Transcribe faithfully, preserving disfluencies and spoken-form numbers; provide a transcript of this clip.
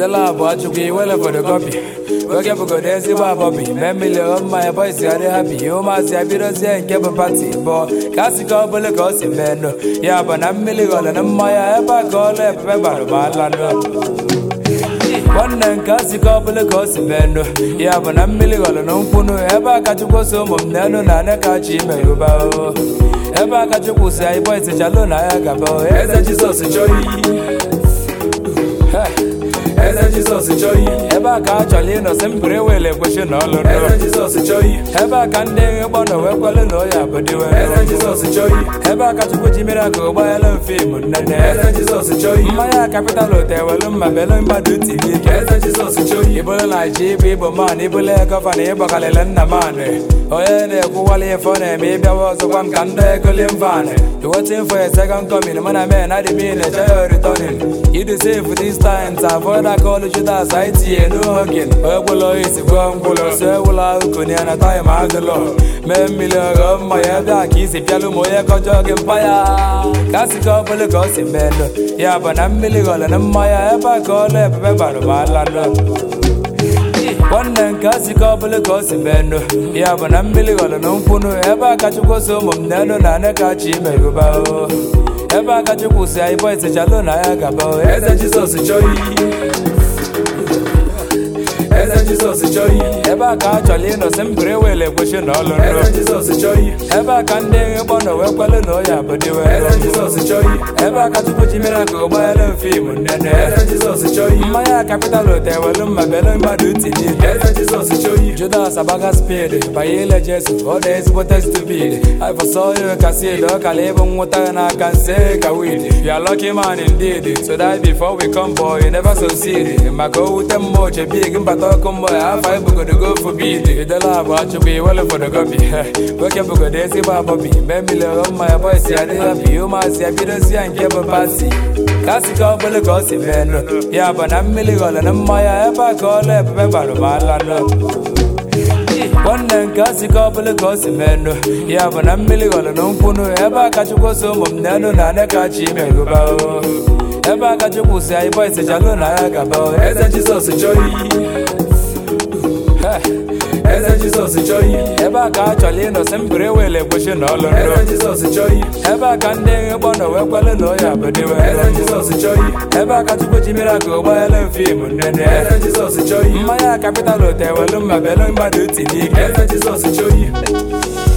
the lab, watch you well for the copy. We can go there, see Bobby. Memily of my boys are happy. You must have been a say and keep a party. But Cassie couple of course in Bendo. Yeah, but I'm million and my ever call a pepper balland. One and Cassie couple of course in Bendo. Yeah, but I'm million and no puno ever catch you go so mum nano nana catch him. Ever catch you say boys a chalona agabo. As a Jesus joy. Eza Jesus joy. Eba ka chali no sempre wele question all no. Eza Jesus joy. Eba kande bono we kwale no ya bodiwe. Eza Jesus joy. Eba ka chuko jimira ko ba yalo film nene. Eza Jesus joy. Maya capital hotel welo mabelo mbadu T V. Eza Jesus joy. Ibola na jibi bo man ibole ka fane eba kale na mane. Oye ne ku wale phone me bia wo so kwam kande ko limfane. You waiting for a second coming man I man I dey mean a joy returning. You dey save for this time avoid I call you that side here no again. Ebulo is from Bulo, Sebula, Kuniana time as the law. Memilla of my head, Kisi Pialumoya Kojog Empire. Cassie couple of gossip bed. Yeah, but I'm million and my ever call a pepper balland. One and Cassie couple of gossip bed. Yeah, but I'm million and no puno ever catch you go so mum nano nana catch him. Ever catch you say, boys, a jalona agabo. As a Jesus joy. Eza Jesus joy. Eba ka chali no sempre wele question all no. Eza Jesus joy. Eba kande bono we kwale no ya bodiwe. Eza Jesus joy. Eba ka tuko jimira ko ba yalo film nene. Eza Jesus joy. Maya capital hotel welo mabelo mbadu T V. Eza Jesus joy. Judas abaga speed. Ba yele Jesus all days what is to be. I foresaw you can see the kalebo muta na can say ka win. You are lucky man indeed. So that before we come boy you never succeed. Ma go with them much big but come boy, I five book to go for beat. The lab, watch you be well for the copy. Work up go there, see Bobby. Memily of my boys, I happy. You must have been a see and keep a party. Cassie couple of gossip bed. Yeah, but I'm million and my ever call a pepper balland. One and Cassie couple of gossip bed. Yeah, but I'm million and no puno ever catch you go so mum nano nana catch him. Ever catch you say, boys, a jalona agabo. As a Jesus joy. Eza Jesus joy. Eba ka chali no sempre wele question all no. Eza Jesus joy. Eba kande bono we kwale no ya bodiwe. Eza Jesus joy. Eba ka tuko jimira ko ba yalo film nene. Eza Jesus joy. Maya capital hotel welo mabelo mbadu T V. Eza Jesus joy.